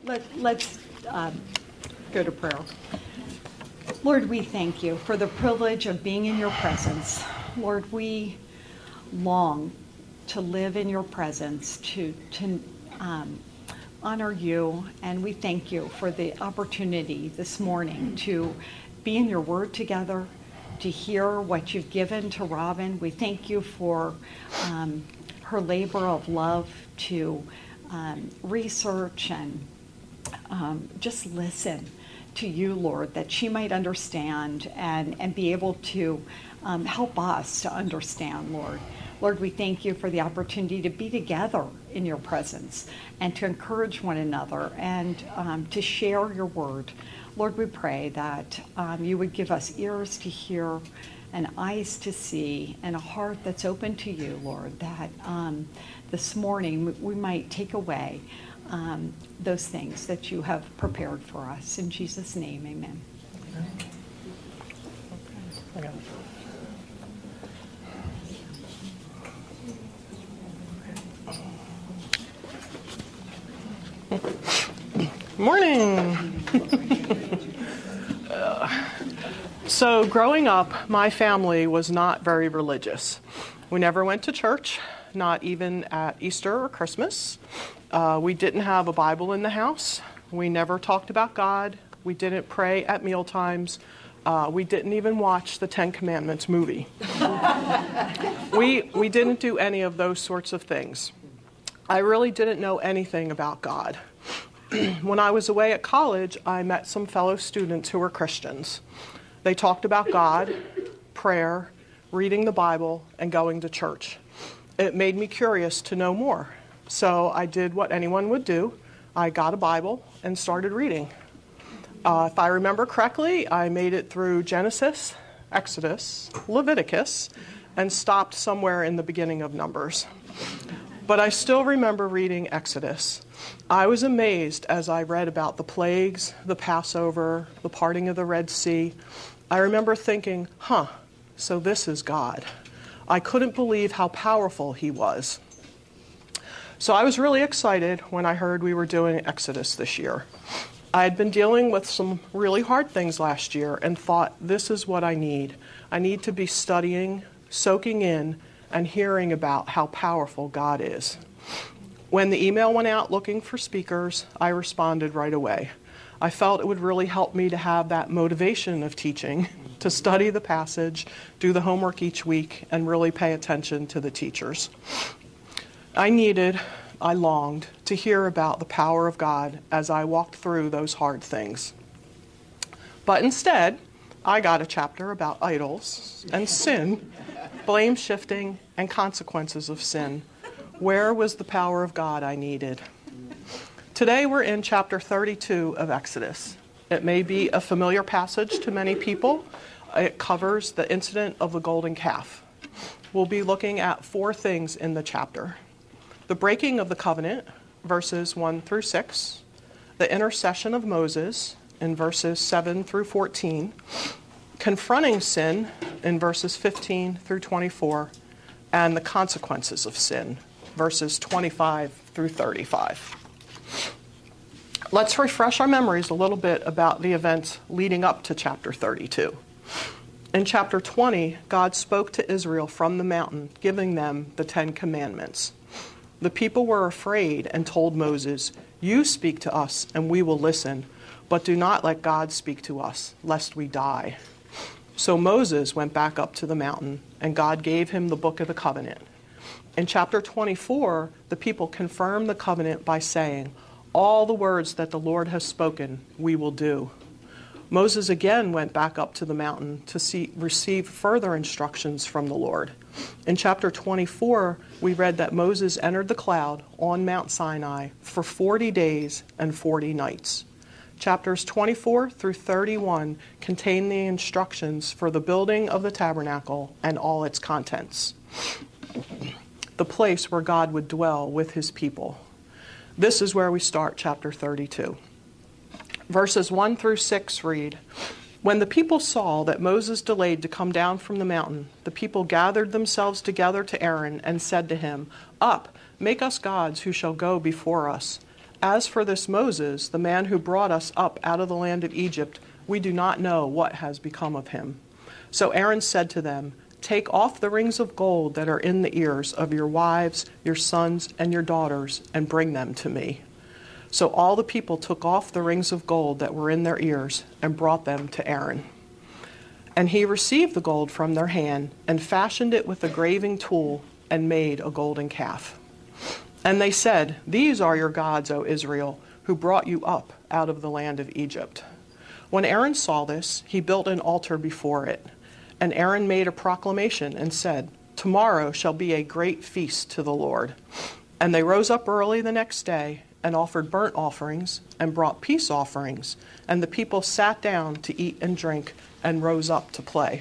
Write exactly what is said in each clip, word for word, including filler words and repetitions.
Let, let's um, go to prayer. Lord, we thank you for the privilege of being in your presence. Lord, we long to live in your presence, to, to um, honor you, and we thank you for the opportunity this morning to be in your word together, to hear what you've given to Robin. We thank you for um, her labor of love to um, research and um, just listen to you, Lord, that she might understand and, and be able to um, help us to understand, Lord. Lord, we thank you for the opportunity to be together in your presence and to encourage one another and um, to share your word. Lord, we pray that um, you would give us ears to hear and eyes to see and a heart that's open to you, Lord, that um, this morning we might take away um, those things that you have prepared for us. In Jesus' name, amen. Okay. Morning. uh, so growing up, my family was not very religious. We never went to church, not even at Easter or Christmas. Uh, we didn't have a Bible in the house. We never talked about God. We didn't pray at meal times. Uh, we didn't even watch the Ten Commandments movie. we, we didn't do any of those sorts of things. I really didn't know anything about God. When I was away at college, I met some fellow students who were Christians. They talked about God, prayer, reading the Bible, and going to church. It made me curious to know more. So I did what anyone would do. I got a Bible and started reading. Uh, if I remember correctly, I made it through Genesis, Exodus, Leviticus, and stopped somewhere in the beginning of Numbers. But I still remember reading Exodus. I was amazed as I read about the plagues, the Passover, the parting of the Red Sea. I remember thinking, huh, so this is God. I couldn't believe how powerful he was. So I was really excited when I heard we were doing Exodus this year. I had been dealing with some really hard things last year and thought, this is what I need. I need to be studying, soaking in, and hearing about how powerful God is. When the email went out looking for speakers, I responded right away. I felt it would really help me to have that motivation of teaching, to study the passage, do the homework each week, and really pay attention to the teachers. I needed, I longed to hear about the power of God as I walked through those hard things. But instead, I got a chapter about idols and sin, blame shifting, and consequences of sin. Where was the power of God I needed? Today we're in chapter thirty-two of Exodus. It may be a familiar passage to many people. It covers the incident of the golden calf. We'll be looking at four things in the chapter. The breaking of the covenant, verses one through six. The intercession of Moses, in verses seven through fourteen. Confronting sin, in verses fifteen through twenty-four. And the consequences of sin, verses twenty-five through thirty-five. Let's refresh our memories a little bit about the events leading up to chapter thirty-two. In chapter twenty, God spoke to Israel from the mountain, giving them the Ten Commandments. The people were afraid and told Moses, "You speak to us and we will listen, but do not let God speak to us, lest we die." So Moses went back up to the mountain, and God gave him the book of the covenant. In chapter twenty-four, the people confirmed the covenant by saying, "All the words that the Lord has spoken, we will do." Moses again went back up to the mountain to see, receive further instructions from the Lord. In chapter twenty-four, we read that Moses entered the cloud on Mount Sinai for forty days and forty nights. Chapters twenty-four through thirty-one contain the instructions for the building of the tabernacle and all its contents, the place where God would dwell with his people. This is where we start chapter thirty-two. Verses one through six read, "When the people saw that Moses delayed to come down from the mountain, the people gathered themselves together to Aaron and said to him, 'Up, make us gods who shall go before us.' As for this Moses, the man who brought us up out of the land of Egypt, we do not know what has become of him." So Aaron said to them, "Take off the rings of gold that are in the ears of your wives, your sons, and your daughters, and bring them to me." So all the people took off the rings of gold that were in their ears and brought them to Aaron. And he received the gold from their hand and fashioned it with a graving tool and made a golden calf. And they said, "These are your gods, O Israel, who brought you up out of the land of Egypt." When Aaron saw this, he built an altar before it. And Aaron made a proclamation and said, "Tomorrow shall be a great feast to the Lord." And they rose up early the next day and offered burnt offerings and brought peace offerings. And the people sat down to eat and drink and rose up to play.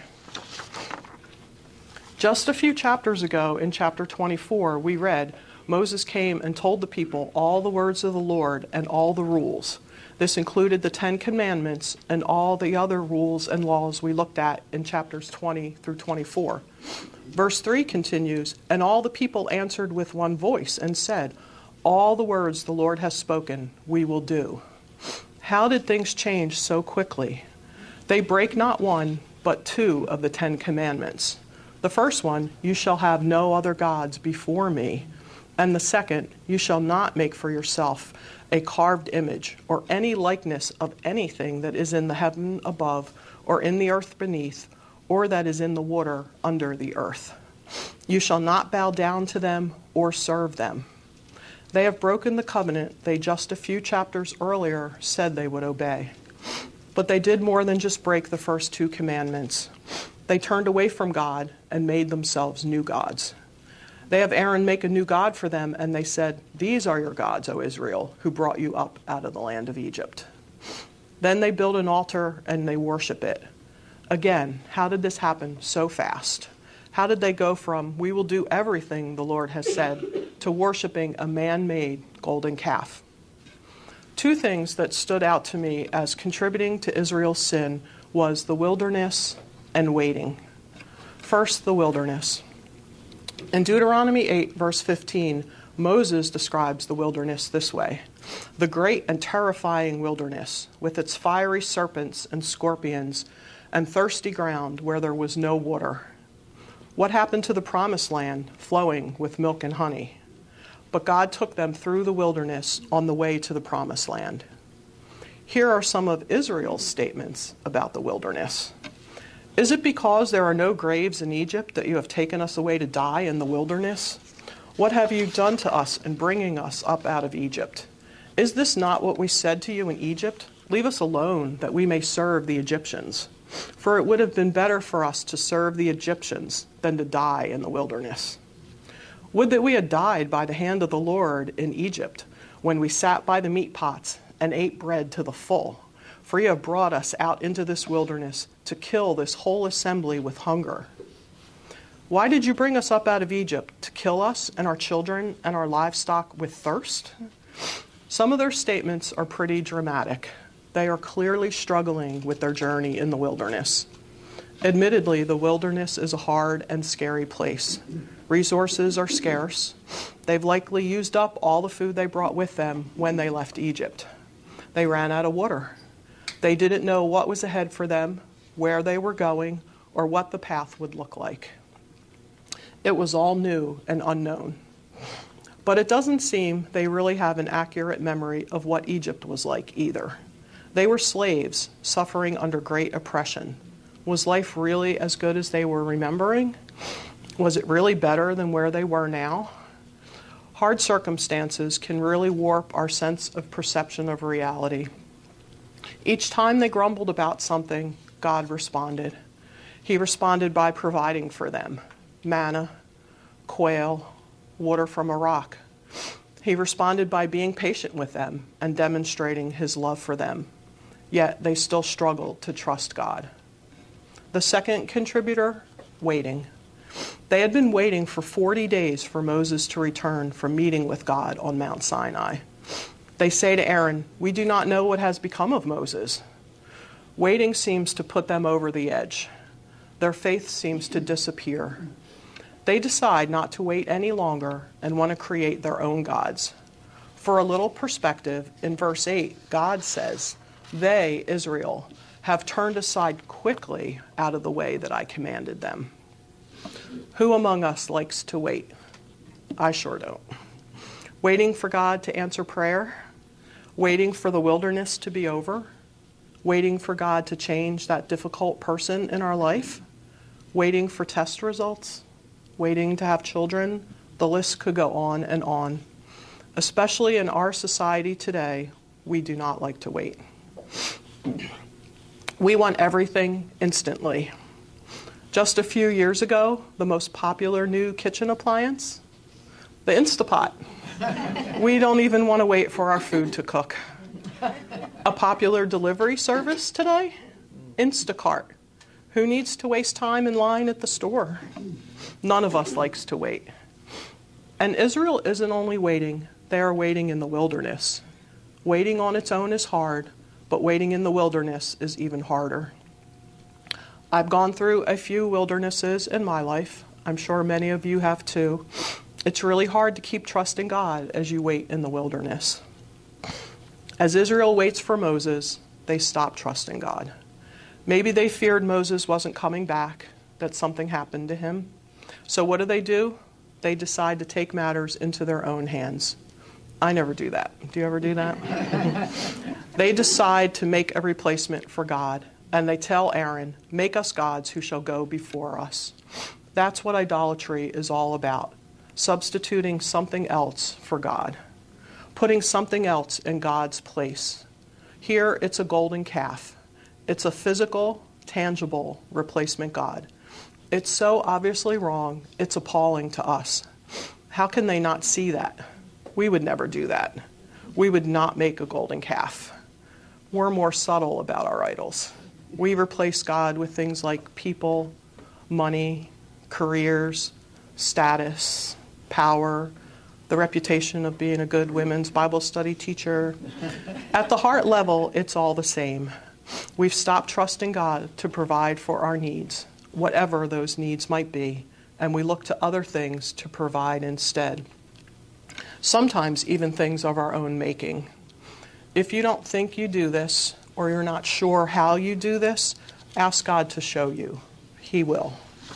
Just a few chapters ago, in chapter twenty-four, we read, Moses came and told the people all the words of the Lord and all the rules. This included the Ten Commandments and all the other rules and laws we looked at in chapters twenty through twenty-four. Verse three continues, "And all the people answered with one voice and said, 'All the words the Lord has spoken, we will do.'" How did things change so quickly? They break not one, but two of the Ten Commandments. The first one, "You shall have no other gods before me." And the second, "You shall not make for yourself a carved image or any likeness of anything that is in the heaven above or in the earth beneath or that is in the water under the earth. You shall not bow down to them or serve them." They have broken the covenant they just a few chapters earlier said they would obey. But they did more than just break the first two commandments. They turned away from God and made themselves new gods. They have Aaron make a new god for them, and they said, "These are your gods, O Israel, who brought you up out of the land of Egypt." Then they build an altar and they worship it. Again, how did this happen so fast? How did they go from, "We will do everything the Lord has said," to worshiping a man-made golden calf? Two things that stood out to me as contributing to Israel's sin was the wilderness and waiting. First, the wilderness. In Deuteronomy eight, verse fifteen, Moses describes the wilderness this way: "The great and terrifying wilderness, with its fiery serpents and scorpions, and thirsty ground where there was no water." What happened to the promised land, flowing with milk and honey? But God took them through the wilderness on the way to the promised land. Here are some of Israel's statements about the wilderness. "Is it because there are no graves in Egypt that you have taken us away to die in the wilderness? What have you done to us in bringing us up out of Egypt? Is this not what we said to you in Egypt? Leave us alone that we may serve the Egyptians. For it would have been better for us to serve the Egyptians than to die in the wilderness. Would that we had died by the hand of the Lord in Egypt, when we sat by the meat pots and ate bread to the full. For you have brought us out into this wilderness to kill this whole assembly with hunger. Why did you bring us up out of Egypt? To kill us and our children and our livestock with thirst?" Some of their statements are pretty dramatic. They are clearly struggling with their journey in the wilderness. Admittedly, the wilderness is a hard and scary place. Resources are scarce. They've likely used up all the food they brought with them when they left Egypt. They ran out of water. They didn't know what was ahead for them, where they were going, or what the path would look like. It was all new and unknown. But it doesn't seem they really have an accurate memory of what Egypt was like either. They were slaves, suffering under great oppression. Was life really as good as they were remembering? Was it really better than where they were now? Hard circumstances can really warp our sense of perception of reality. Each time they grumbled about something, God responded. He responded by providing for them manna, quail, water from a rock. He responded by being patient with them and demonstrating his love for them. Yet they still struggled to trust God. The second contributor, waiting. They had been waiting for forty days for Moses to return from meeting with God on Mount Sinai. They say to Aaron, "We do not know what has become of Moses." Waiting seems to put them over the edge. Their faith seems to disappear. They decide not to wait any longer and want to create their own gods. For a little perspective, in verse eight, God says, they, Israel, have turned aside quickly out of the way that I commanded them. Who among us likes to wait? I sure don't. Waiting for God to answer prayer, waiting for the wilderness to be over, waiting for God to change that difficult person in our life, waiting for test results, waiting to have children. The list could go on and on. Especially in our society today, we do not like to wait. We want everything instantly. Just a few years ago, the most popular new kitchen appliance, the Instapot. We don't even want to wait for our food to cook. A popular delivery service today, Instacart. Who needs to waste time in line at the store? None of us likes to wait. And Israel isn't only waiting, they are waiting in the wilderness. Waiting on its own is hard, but waiting in the wilderness is even harder. I've gone through a few wildernesses in my life. I'm sure many of you have too. It's really hard to keep trusting God as you wait in the wilderness. As Israel waits for Moses, they stop trusting God. Maybe they feared Moses wasn't coming back, that something happened to him. So what do they do? They decide to take matters into their own hands. I never do that. Do you ever do that? They decide to make a replacement for God, and they tell Aaron, make us gods who shall go before us. That's what idolatry is all about, substituting something else for God, putting something else in God's place. Here, it's a golden calf. It's a physical, tangible replacement God. It's so obviously wrong, it's appalling to us. How can they not see that? We would never do that. We would not make a golden calf. We're more subtle about our idols. We replace God with things like people, money, careers, status, power, the reputation of being a good women's Bible study teacher. At the heart level, it's all the same. We've stopped trusting God to provide for our needs, whatever those needs might be, and we look to other things to provide instead. Sometimes even things of our own making. If you don't think you do this, or you're not sure how you do this, ask God to show you. He will.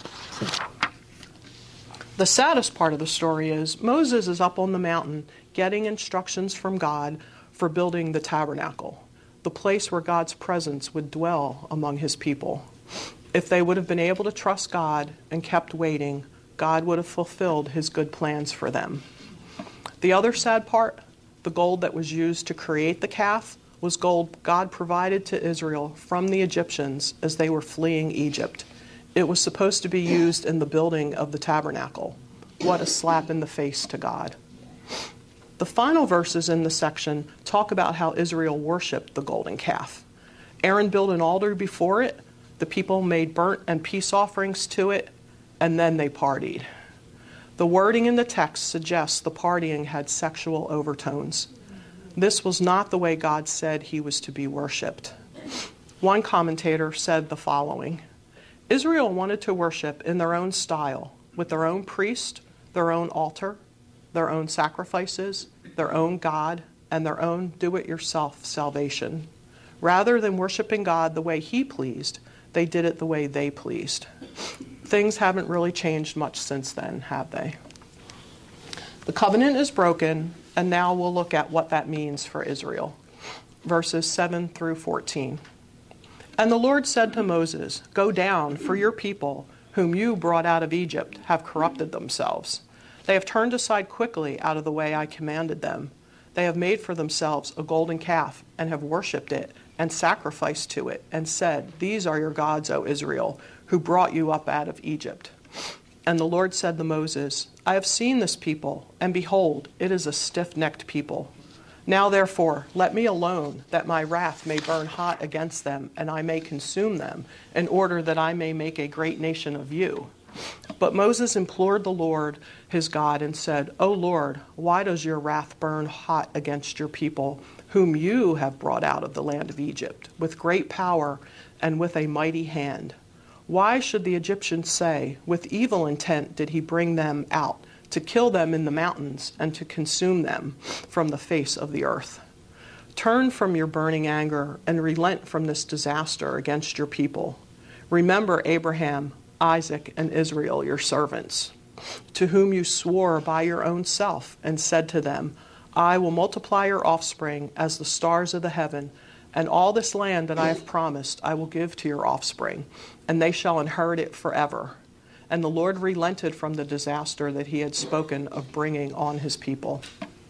The saddest part of the story is Moses is up on the mountain getting instructions from God for building the tabernacle, the place where God's presence would dwell among his people. If they would have been able to trust God and kept waiting, God would have fulfilled his good plans for them. The other sad part, the gold that was used to create the calf, was gold God provided to Israel from the Egyptians as they were fleeing Egypt. It was supposed to be used in the building of the tabernacle. What a slap in the face to God. The final verses in the section talk about how Israel worshiped the golden calf. Aaron built an altar before it, the people made burnt and peace offerings to it, and then they partied. The wording in the text suggests the partying had sexual overtones. This was not the way God said he was to be worshipped. One commentator said the following: Israel wanted to worship in their own style, with their own priest, their own altar, their own sacrifices, their own God, and their own do-it-yourself salvation. Rather than worshiping God the way he pleased, they did it the way they pleased. Things haven't really changed much since then, have they? The covenant is broken, and now we'll look at what that means for Israel. Verses seven through fourteen. And the Lord said to Moses, "Go down, for your people, whom you brought out of Egypt, have corrupted themselves. They have turned aside quickly out of the way I commanded them. They have made for themselves a golden calf, and have worshipped it, and sacrificed to it, and said, 'These are your gods, O Israel, who brought you up out of Egypt.' And the Lord said to Moses, 'I have seen this people, and behold, it is a stiff-necked people. Now therefore, let me alone, that my wrath may burn hot against them, and I may consume them, in order that I may make a great nation of you.' But Moses implored the Lord his God and said, 'O Lord, why does your wrath burn hot against your people, whom you have brought out of the land of Egypt, with great power and with a mighty hand? Why should the Egyptians say, with evil intent did he bring them out, to kill them in the mountains and to consume them from the face of the earth. Turn from your burning anger and relent from this disaster against your people. Remember Abraham, Isaac, and Israel, your servants, to whom you swore by your own self and said to them, I will multiply your offspring as the stars of the heaven, and all this land that I have promised I will give to your offspring, and they shall inherit it forever. And the Lord relented from the disaster that he had spoken of bringing on his people.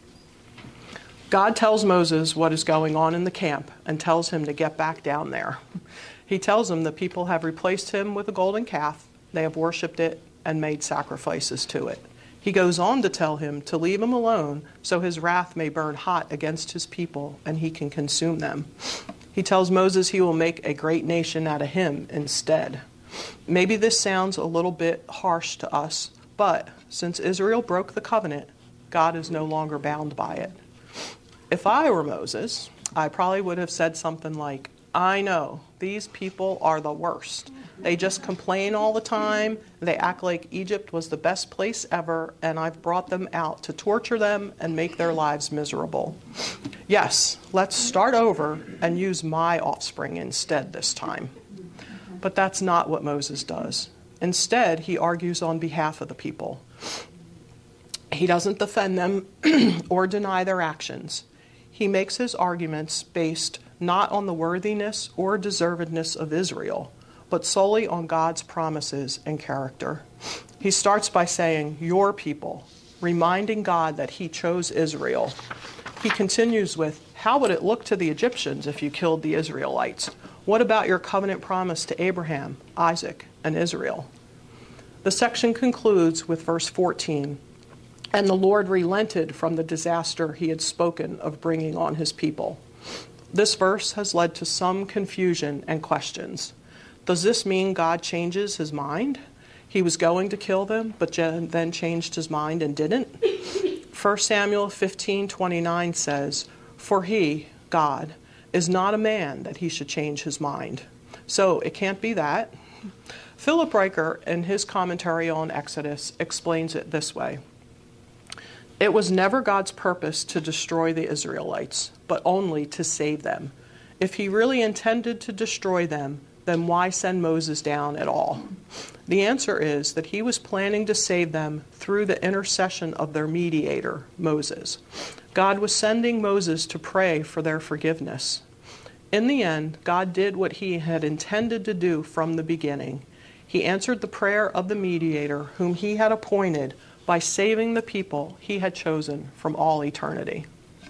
God tells Moses what is going on in the camp and tells him to get back down there. He tells him the people have replaced him with a golden calf. They have worshipped it and made sacrifices to it. He goes on to tell him to leave him alone so his wrath may burn hot against his people and he can consume them. He tells Moses he will make a great nation out of him instead. Maybe this sounds a little bit harsh to us, but since Israel broke the covenant, God is no longer bound by it. If I were Moses, I probably would have said something like, I know, these people are the worst. They just complain all the time. They act like Egypt was the best place ever, and I've brought them out to torture them and make their lives miserable. Yes, let's start over and use my offspring instead this time. But that's not what Moses does. Instead, he argues on behalf of the people. He doesn't defend them or deny their actions. He makes his arguments based not on the worthiness or deservedness of Israel, but solely on God's promises and character. He starts by saying, your people, reminding God that he chose Israel. He continues with, how would it look to the Egyptians if you killed the Israelites? What about your covenant promise to Abraham, Isaac, and Israel? The section concludes with verse fourteen. And the Lord relented from the disaster he had spoken of bringing on his people. This verse has led to some confusion and questions. Does this mean God changes his mind? He was going to kill them, but then changed his mind and didn't? First Samuel fifteen twenty-nine says, for he, God, is not a man that he should change his mind. So it can't be that. Philip Riker, in his commentary on Exodus, explains it this way. It was never God's purpose to destroy the Israelites, but only to save them. If he really intended to destroy them, then why send Moses down at all? The answer is that he was planning to save them through the intercession of their mediator, Moses. God was sending Moses to pray for their forgiveness. In the end, God did what he had intended to do from the beginning. He answered the prayer of the mediator whom he had appointed by saving the people he had chosen from all eternity.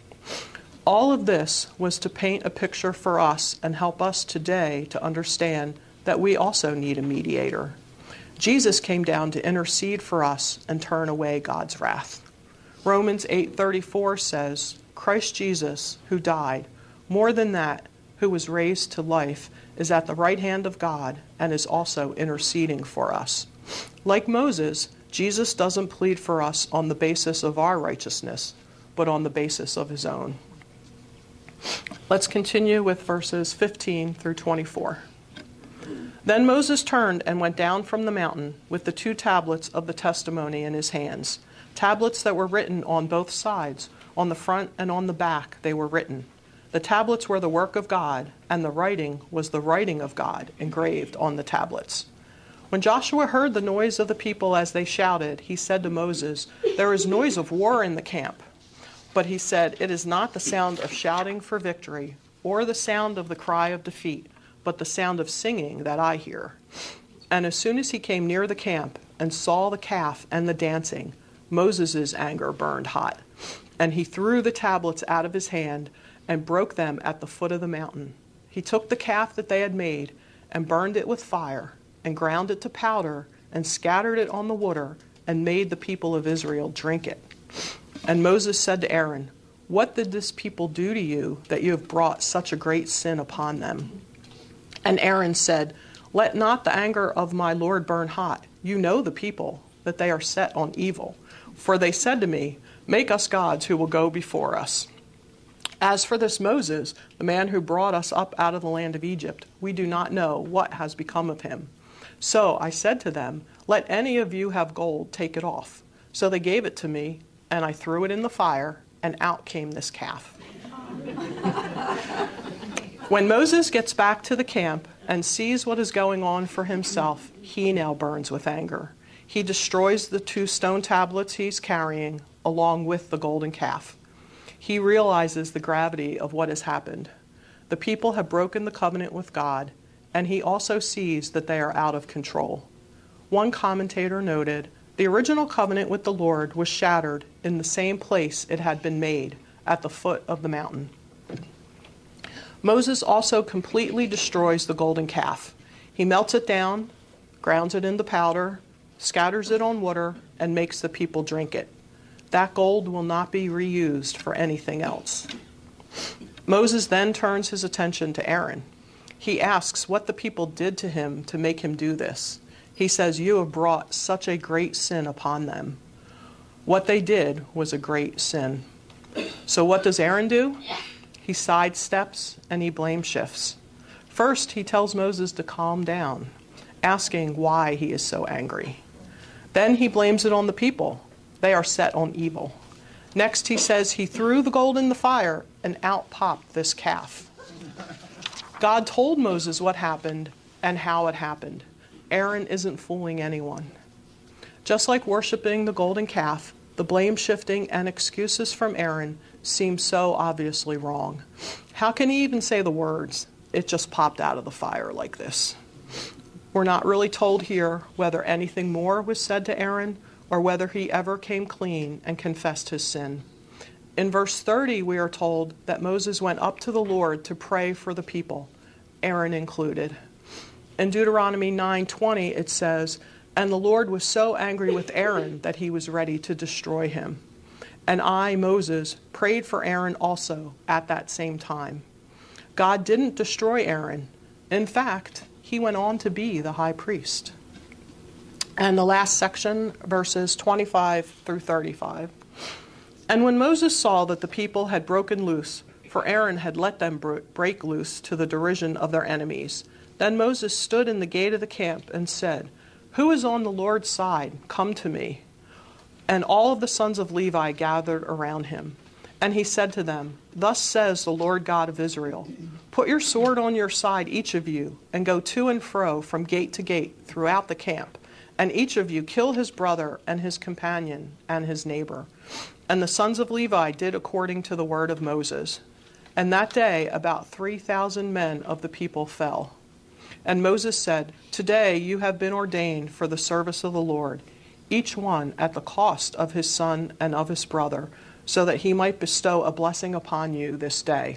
All of this was to paint a picture for us and help us today to understand that we also need a mediator. Jesus came down to intercede for us and turn away God's wrath. Romans eight thirty-four says, Christ Jesus, who died, more than that, who was raised to life, is at the right hand of God and is also interceding for us. Like Moses, Jesus doesn't plead for us on the basis of our righteousness, but on the basis of his own. Let's continue with verses fifteen through twenty-four. Then Moses turned and went down from the mountain with the two tablets of the testimony in his hands, tablets that were written on both sides, on the front and on the back they were written. The tablets were the work of God, and the writing was the writing of God engraved on the tablets. When Joshua heard the noise of the people as they shouted, he said to Moses, there is noise of war in the camp. But he said, it is not the sound of shouting for victory, or the sound of the cry of defeat, but the sound of singing that I hear. And as soon as he came near the camp and saw the calf and the dancing, Moses' anger burned hot. And he threw the tablets out of his hand and broke them at the foot of the mountain. He took the calf that they had made and burned it with fire, and ground it to powder, and scattered it on the water, and made the people of Israel drink it. And Moses said to Aaron, what did this people do to you, that you have brought such a great sin upon them? And Aaron said, let not the anger of my Lord burn hot. You know the people, that they are set on evil. For they said to me, make us gods who will go before us. As for this Moses, the man who brought us up out of the land of Egypt, we do not know what has become of him. So I said to them, let any of you have gold, take it off. So they gave it to me, and I threw it in the fire, and out came this calf. When Moses gets back to the camp and sees what is going on for himself, he now burns with anger. He destroys the two stone tablets he's carrying, along with the golden calf. He realizes the gravity of what has happened. The people have broken the covenant with God, and he also sees that they are out of control. One commentator noted, the original covenant with the Lord was shattered in the same place it had been made, at the foot of the mountain. Moses also completely destroys the golden calf. He melts it down, grounds it into powder, scatters it on water, and makes the people drink it. That gold will not be reused for anything else. Moses then turns his attention to Aaron. He asks what the people did to him to make him do this. He says, "You have brought such a great sin upon them." What they did was a great sin. So what does Aaron do? He sidesteps and he blame shifts. First, he tells Moses to calm down, asking why he is so angry. Then he blames it on the people. They are set on evil. Next, he says he threw the gold in the fire and out popped this calf. God told Moses what happened and how it happened. Aaron isn't fooling anyone. Just like worshiping the golden calf, the blame shifting and excuses from Aaron seem so obviously wrong. How can he even say the words, "It just popped out of the fire like this"? We're not really told here whether anything more was said to Aaron or whether he ever came clean and confessed his sin. In verse thirty, we are told that Moses went up to the Lord to pray for the people, Aaron included. In Deuteronomy nine twenty, it says, "And the Lord was so angry with Aaron that he was ready to destroy him. And I, Moses, prayed for Aaron also at that same time." God didn't destroy Aaron. In fact, he went on to be the high priest. And the last section, verses twenty-five through thirty-five. "And when Moses saw that the people had broken loose, for Aaron had let them break loose to the derision of their enemies, then Moses stood in the gate of the camp and said, 'Who is on the Lord's side? Come to me.' And all of the sons of Levi gathered around him. And he said to them, 'Thus says the Lord God of Israel, put your sword on your side, each of you, and go to and fro from gate to gate throughout the camp. And each of you kill his brother and his companion and his neighbor.' And the sons of Levi did according to the word of Moses. And that day about three thousand men of the people fell. And Moses said, 'Today you have been ordained for the service of the Lord, each one at the cost of his son and of his brother, so that he might bestow a blessing upon you this day.'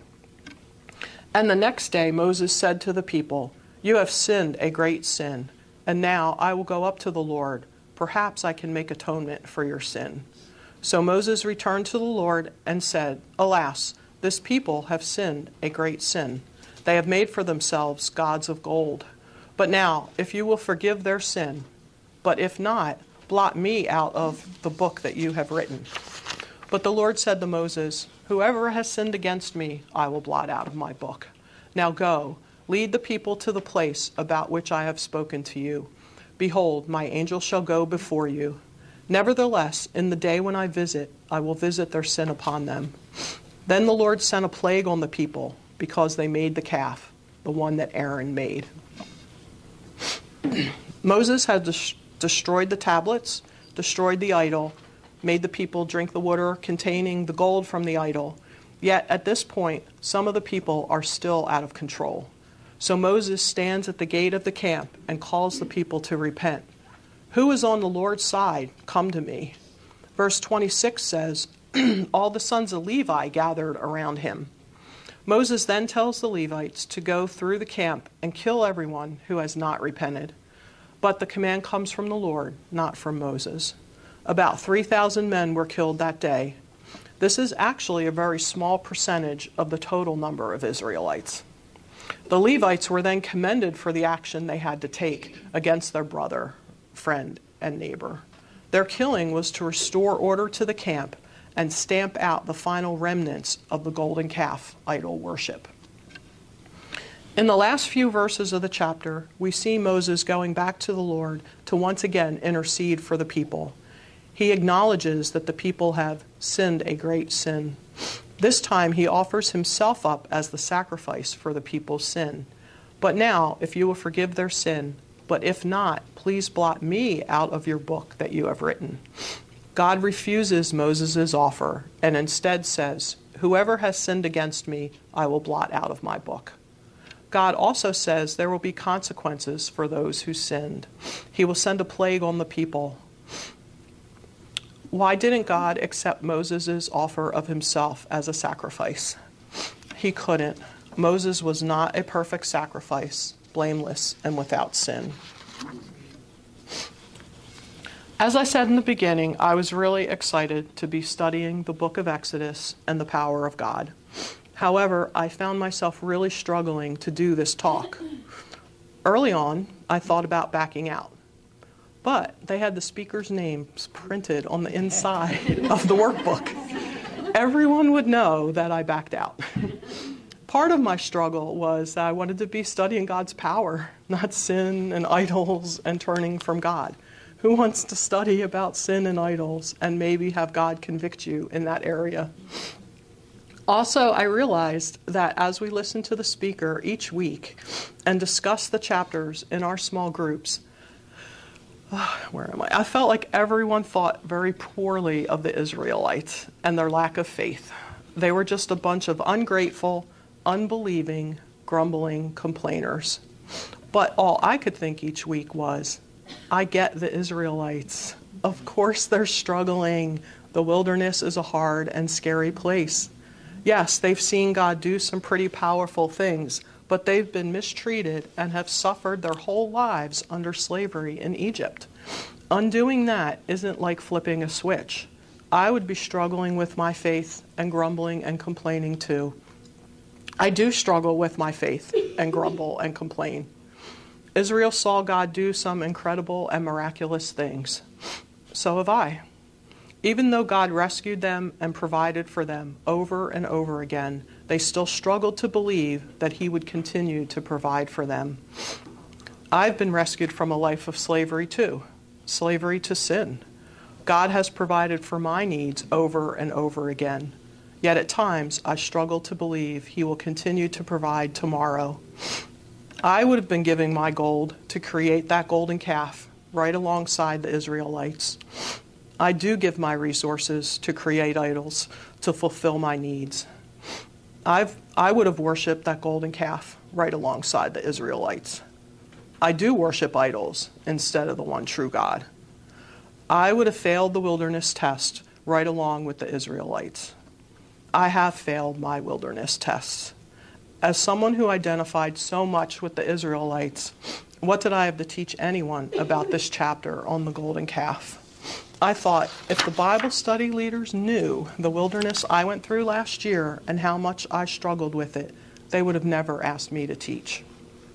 And the next day Moses said to the people, 'You have sinned a great sin, and now I will go up to the Lord. Perhaps I can make atonement for your sin.' So Moses returned to the Lord and said, 'Alas, this people have sinned a great sin. They have made for themselves gods of gold. But now, if you will forgive their sin, but if not, blot me out of the book that you have written.' But the Lord said to Moses, 'Whoever has sinned against me, I will blot out of my book. Now go, lead the people to the place about which I have spoken to you. Behold, my angel shall go before you. Nevertheless, in the day when I visit, I will visit their sin upon them.' Then the Lord sent a plague on the people, because they made the calf, the one that Aaron made." Moses had des- destroyed the tablets, destroyed the idol, made the people drink the water containing the gold from the idol. Yet at this point, some of the people are still out of control. So Moses stands at the gate of the camp and calls the people to repent. "Who is on the Lord's side? Come to me." Verse twenty-six says, "All the sons of Levi gathered around him." Moses then tells the Levites to go through the camp and kill everyone who has not repented. But the command comes from the Lord, not from Moses. About three thousand men were killed that day. This is actually a very small percentage of the total number of Israelites. The Levites were then commended for the action they had to take against their brother, friend, and neighbor. Their killing was to restore order to the camp and stamp out the final remnants of the golden calf idol worship. In the last few verses of the chapter, we see Moses going back to the Lord to once again intercede for the people. He acknowledges that the people have sinned a great sin. This time he offers himself up as the sacrifice for the people's sin. But now, if you will forgive their sin, but if not, please blot me out of your book that you have written. God refuses Moses' offer and instead says, whoever has sinned against me, I will blot out of my book. God also says there will be consequences for those who sinned. He will send a plague on the people. Why didn't God accept Moses' offer of himself as a sacrifice? He couldn't. Moses was not a perfect sacrifice, blameless and without sin. As I said in the beginning, I was really excited to be studying the book of Exodus and the power of God. However, I found myself really struggling to do this talk. Early on, I thought about backing out. But they had the speaker's names printed on the inside of the workbook. Everyone would know that I backed out. Part of my struggle was that I wanted to be studying God's power, not sin and idols and turning from God. Who wants to study about sin and idols and maybe have God convict you in that area? Also, I realized that as we listen to the speaker each week and discuss the chapters in our small groups, where am I? I felt like everyone thought very poorly of the Israelites and their lack of faith. They were just a bunch of ungrateful, unbelieving, grumbling complainers. But all I could think each week was, I get the Israelites. Of course they're struggling. The wilderness is a hard and scary place. Yes, they've seen God do some pretty powerful things, but they've been mistreated and have suffered their whole lives under slavery in Egypt. Undoing that isn't like flipping a switch. I would be struggling with my faith and grumbling and complaining too. I do struggle with my faith and grumble and complain. Israel saw God do some incredible and miraculous things. So have I. Even though God rescued them and provided for them over and over again, they still struggled to believe that He would continue to provide for them. I've been rescued from a life of slavery too, slavery to sin. God has provided for my needs over and over again. Yet at times I struggle to believe He will continue to provide tomorrow. I would have been giving my gold to create that golden calf right alongside the Israelites. I do give my resources to create idols to fulfill my needs. I've, I would have worshipped that golden calf right alongside the Israelites. I do worship idols instead of the one true God. I would have failed the wilderness test right along with the Israelites. I have failed my wilderness tests. As someone who identified so much with the Israelites, what did I have to teach anyone about this chapter on the golden calf? I thought if the Bible study leaders knew the wilderness I went through last year and how much I struggled with it, they would have never asked me to teach.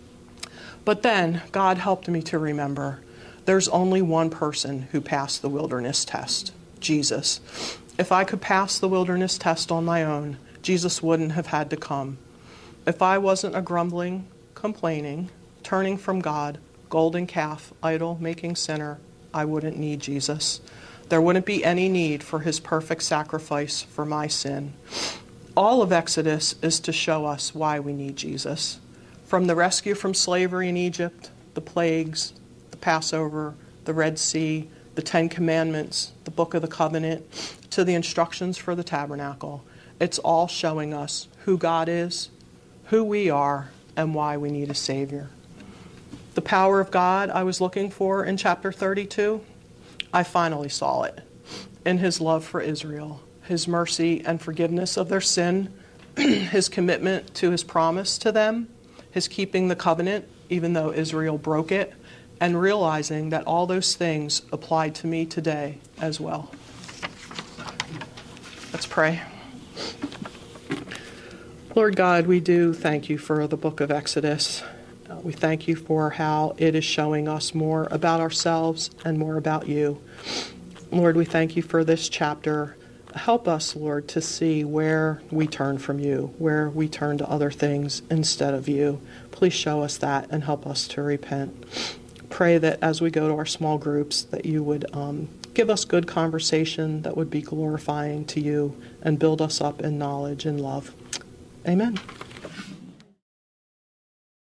But then God helped me to remember there's only one person who passed the wilderness test, Jesus. If I could pass the wilderness test on my own, Jesus wouldn't have had to come. If I wasn't a grumbling, complaining, turning from God, golden calf, idol-making sinner, I wouldn't need Jesus. There wouldn't be any need for His perfect sacrifice for my sin. All of Exodus is to show us why we need Jesus. From the rescue from slavery in Egypt, the plagues, the Passover, the Red Sea, the Ten Commandments, the Book of the Covenant, to the instructions for the tabernacle. It's all showing us who God is, who we are, and why we need a Savior. The power of God I was looking for in chapter thirty-two, I finally saw it. In His love for Israel, His mercy and forgiveness of their sin, His commitment to His promise to them, His keeping the covenant even though Israel broke it, and realizing that all those things apply to me today as well. Let's pray. Lord God, we do thank You for the book of Exodus. Uh, we thank You for how it is showing us more about ourselves and more about You. Lord, we thank You for this chapter. Help us, Lord, to see where we turn from You, where we turn to other things instead of You. Please show us that and help us to repent. Pray that as we go to our small groups, that You would um, give us good conversation that would be glorifying to you and build us up in knowledge and love. Amen.